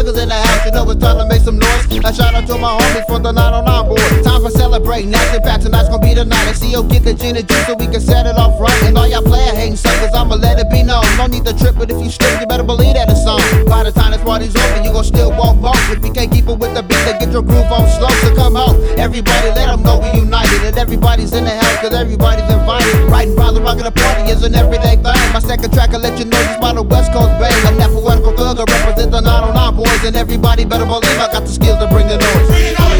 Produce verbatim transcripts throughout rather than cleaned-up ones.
thuggers in the house, you know it's time to make some noise. A shout out to my homies for the nine oh nine board. Time for celebrating, action back, tonight's gonna be the night. C O get the gin and juice so we can set it off right. And all y'all player hating suckers, I'ma let it be known. No need to trip, but if you slip, you better believe that it's on. By the time this party's over, you gon' still walk both. If you can't keep it with the beat, then get your groove on slow. So come home, everybody let them know we united. And everybody's in the house, cause everybody's invited. Riding round the rock of the party is an everyday thing. My second track will let you know just by the West Coast bang. I'm that poetical thug, I represent the nine oh nine boys. And everybody better believe I got the skills to bring the noise.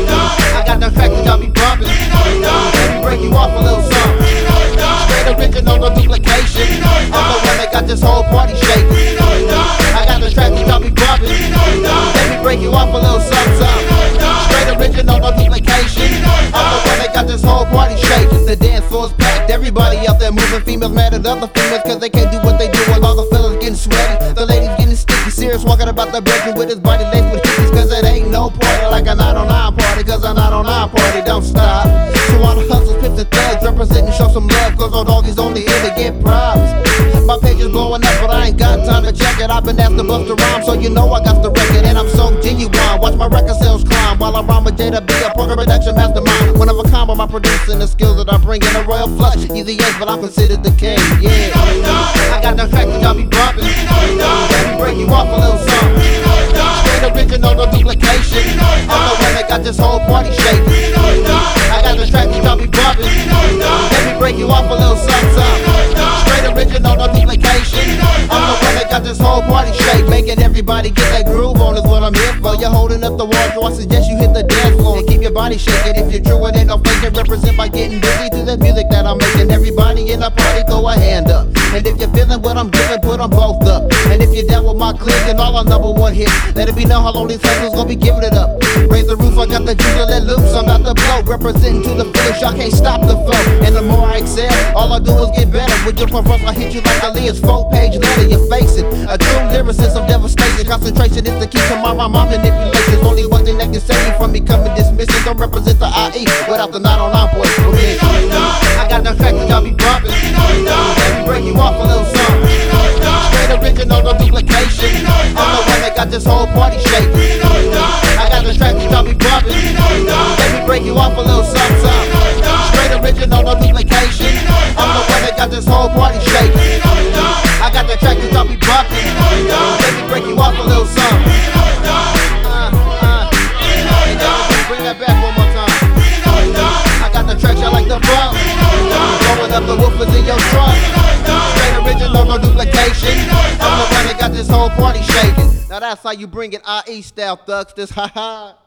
I got the fact that y'all be bumping. Let me break you off a little something. Straight original, no duplication. I'm the one that got this whole party shaking. I got the track that y'all be bumping. Let me break you off a little something, something. Straight original, no duplication. I'm the one that got this whole party shaking. The dance floor's packed, everybody out there moving. Females mad at other females cause they can't do what they do while all the fellas getting sweaty. The ladies getting sticky, serious, walking about the bedroom with his body laced with hickeys. Cause it ain't no party like a nine oh nine party. Cause a nine oh nine party don't stop. So all the hustles, pips and thugs representing, show some love. Cause all doggies only here to get props. My page is blowing up, but I ain't got time to check it. I've been asked to bust a rhyme, so you know I got the record. And I'm so genuine, watch my record sales climb. While I rhyme with Jada B, a program production mastermind. One of a kind with my producing, the skills that I bring in a royal flush. Easy yes, but I'm considered the king, yeah. I got the fact that y'all be bumping. Let me break you off a little something. Straight original, no duplication. I'm the one that got this whole party shaking. I got the track that y'all be bumping. Let me break you off a little something, something. Straight original, no duplication. I'm the one that got this whole party shake. Making everybody get that groove on is what I'm here for. You're holding up the wall, so I suggest you hit the dance floor and keep your body shaking. If you're true, it ain't no faking. Represent by getting busy to the music that I'm making. Everybody in the party, throw a hand up. And if you're feeling what I'm giving, put them both up. And if you're down with my clique and all our number one hits, let it be known how long these hustles gonna be giving it up. Raise the roof, I got the juice to let loose. I'm about to blow, representing to the finish. Y'all can't stop the flow. And the more I excel, all I do is get better. With your purpose, I hit you like a Leah's four-page letter. You're facing a true lyricist of devastation. Concentration is the key to my my my manipulation. Only one thing that can save me from becoming dismissing. Don't represent the I E without the nine oh nine boys permission. I got the fact that y'all be bumping. Let me break you off a little something. Straight original, no duplication. I'm the one that got this whole party shaking. I got the track that y'all be bumping. Let me break you off a little something, something. Straight original, no duplication. I'm the one that got this whole party shaking. I got the track that y'all be bumping. Let me break you off a little something. Uh, uh. Hey, y'all, bring that back one more time. I got the track y'all like the bump. Blowing up the woofers in your trunk. Straight original, no duplication. I'm the one that got this whole party shaking. Now that's how you bring it I E style, thugs. This ha ha.